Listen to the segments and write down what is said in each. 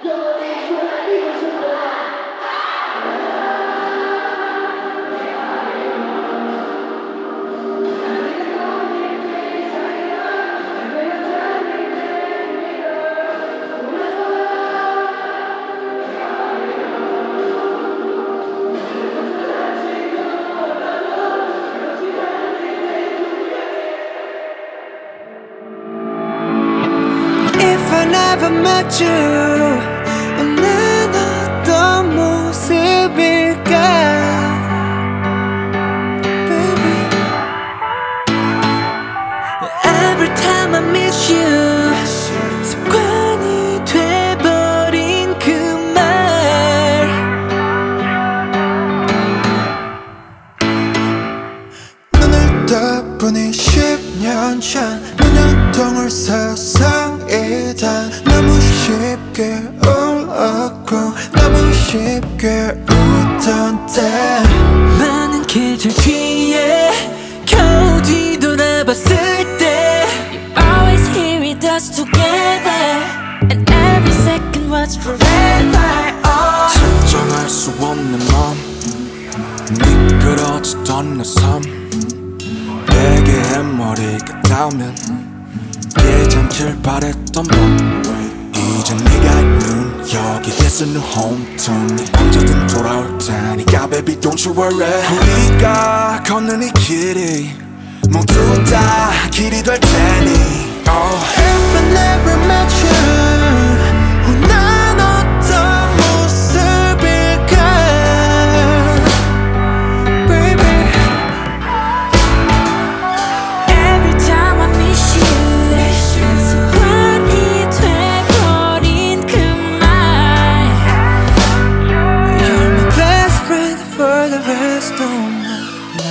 If I never met you, 난 어떤 모습일까, baby. Every time I miss you, 습관이 돼버린 그 말. 눈을 떠보니 10년 전 문연통을 세상이다. 너무 쉽게 울었고 너무 쉽게 웃던 때, 많은 계절 뒤에 겨우 뒤돌아봤을 때, You're always here with us together, and every second was forever. Oh. 설정할 수 없는 맘, 미끄러지던 내 삶, 내게 해머리가 닿으면 예전길 바랬던 밤, 이제 네가 있는 여기 This a new home to me. 언제든 돌아올 테니까 baby don't you worry. 우리가 걷는 이 길이 모두 다 길이 될 테니. If I never met you, 난 어떤 모습일까, baby. Every time I miss you, 습관이 돼버린 그 말. You're my best friend for the rest of my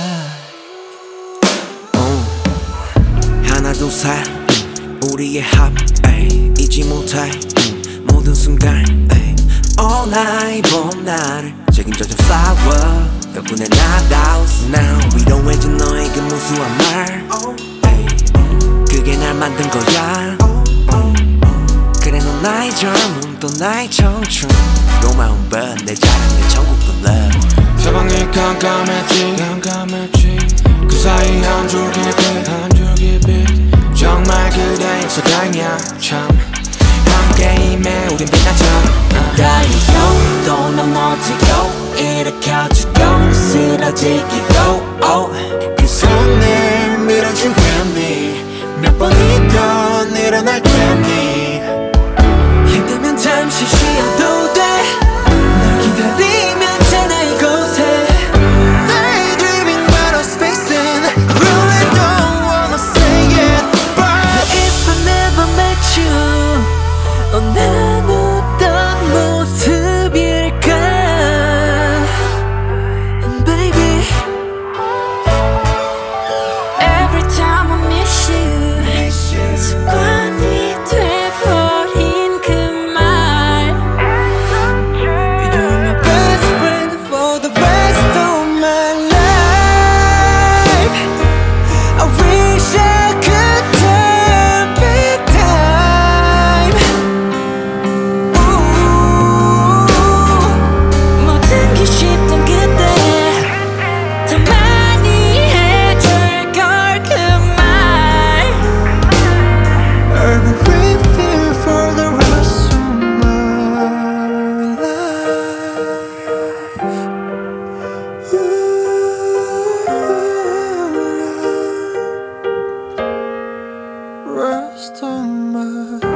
life. 하나 둘 셋 우리의 합 잊지 못해 모든 순간 All night 봄 나를 책임져준 flower 덕분에 나다운 Now 위로해준 너의 그 무수한 말 그게 날 만든 거야. 그래 넌 나의 젊음 또 나의 청춘 고마운 번 내 자랑 내 천국도 love. 사방이 깜깜했지 그 사이 한 줄기 빛 정말 그대 역사다냐 참 함께임에 우린 빛나죠. 달리고 또 넘어지고 일으켜지고 쓰러지기도 그 손을 밀어주겠니 몇 번이든 일어날 테니. 힘들면 잠시 쉬어도 돼. 널 기다리면 잖아 이곳에. Daydreaming about our space and really don't wanna say it, but if I never met you, 난 어떤 모습일까, and baby. Every time I miss you, 습관이 돼버린 그 말. You're my best friend for the rest of my life. I wish I could turn back time. 모든 게 쉽던 그때 더 많이 해줄 걸 그 말. I will with you for the rest of my life. Rest of my